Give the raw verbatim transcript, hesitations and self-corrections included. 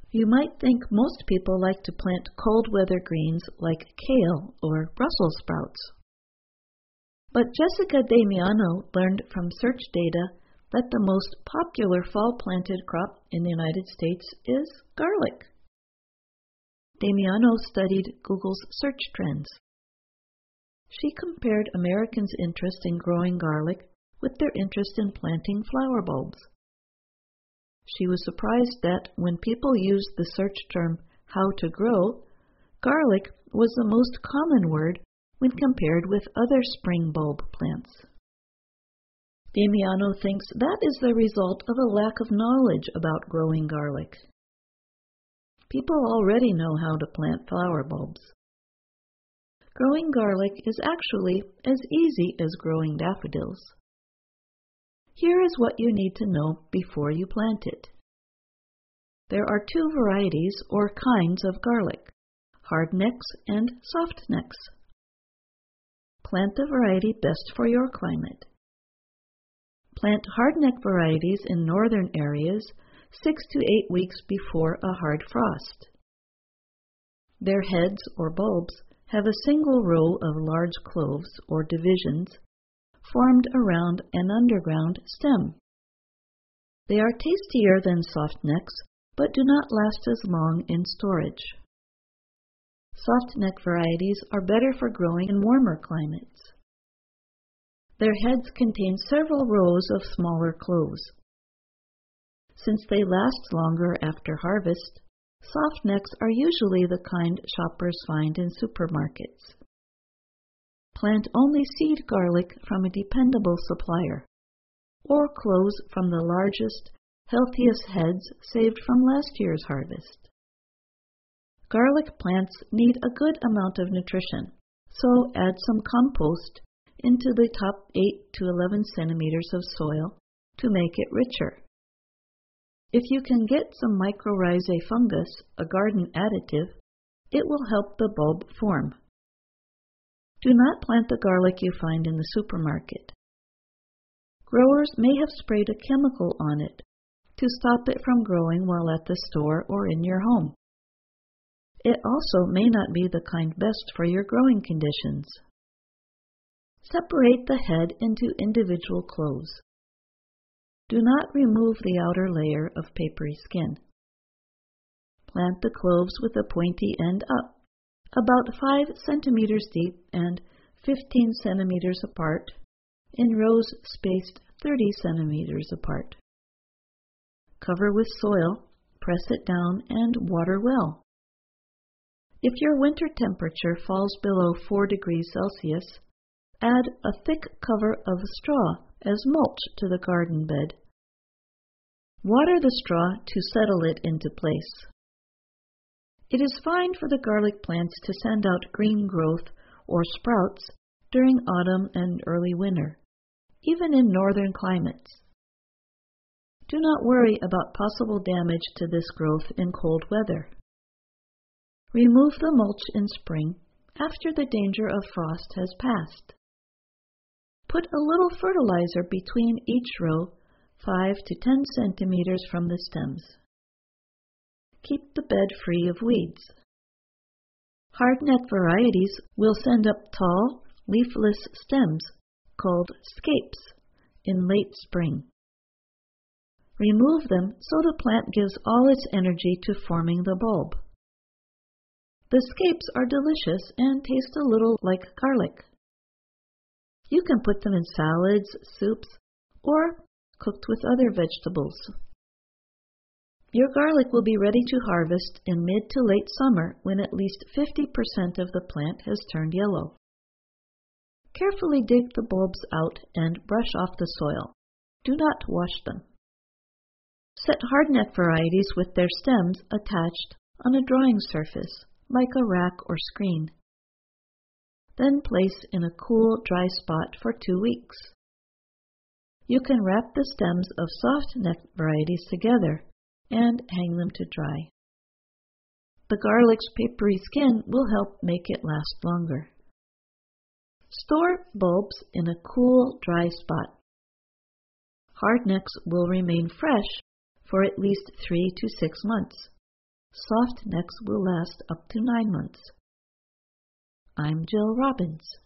You might think most people like to plant cold weather greens like kale or Brussels sprouts. But Jessica Damiano learned from search data that the most popular fall planted crop in the United States is garlic. Damiano studied Google's search trends. She compared Americans' interest in growing garlic with their interest in planting flower bulbs. She was surprised that when people used the search term how to grow, garlic was the most common word when compared with other spring bulb plants. Damiano thinks that is the result of a lack of knowledge about growing garlic. People already know how to plant flower bulbs. Growing garlic is actually as easy as growing daffodils. Here is what you need to know before you plant it. There are two varieties or kinds of garlic, hardnecks and softnecks. Plant the variety best for your climate. Plant hardneck varieties in northern areas six to eight weeks before a hard frost. Their heads or bulbs have a single row of large cloves or divisions formed around an underground stem. They are tastier than softnecks, but do not last as long in storage. Softneck varieties are better for growing in warmer climates. Their heads contain several rows of smaller cloves. Since they last longer after harvest, softnecks are usually the kind shoppers find in supermarkets. Plant only seed garlic from a dependable supplier, or cloves from the largest, healthiest heads saved from last year's harvest. Garlic plants need a good amount of nutrition, so add some compost into the top eight to eleven centimeters of soil to make it richer. If you can get some mycorrhizae fungus, a garden additive, it will help the bulb form. Do not plant the garlic you find in the supermarket. Growers may have sprayed a chemical on it to stop it from growing while at the store or in your home. It also may not be the kind best for your growing conditions. Separate the head into individual cloves. Do not remove the outer layer of papery skin. Plant the cloves with a pointy end up, about five centimeters deep and fifteen centimeters apart, in rows spaced thirty centimeters apart. Cover with soil, press it down, and water well. If your winter temperature falls below four degrees Celsius, add a thick cover of straw as mulch to the garden bed. Water the straw to settle it into place. It is fine for the garlic plants to send out green growth or sprouts during autumn and early winter, even in northern climates. Do not worry about possible damage to this growth in cold weather. Remove the mulch in spring after the danger of frost has passed. Put a little fertilizer between each row, five to ten centimeters from the stems. Keep the bed free of weeds. Hardneck varieties will send up tall, leafless stems called scapes in late spring. Remove them so the plant gives all its energy to forming the bulb. The scapes are delicious and taste a little like garlic. You can put them in salads, soups, or cooked with other vegetables. Your garlic will be ready to harvest in mid to late summer when at least fifty percent of the plant has turned yellow. Carefully dig the bulbs out and brush off the soil. Do not wash them. Set hardneck varieties with their stems attached on a drying surface, like a rack or screen. Then place in a cool, dry spot for two weeks. You can wrap the stems of soft-neck varieties together and hang them to dry. The garlic's papery skin will help make it last longer. Store bulbs in a cool, dry spot. Hardnecks will remain fresh for at least three to six months. Soft necks will last up to nine months. I'm Jill Robbins.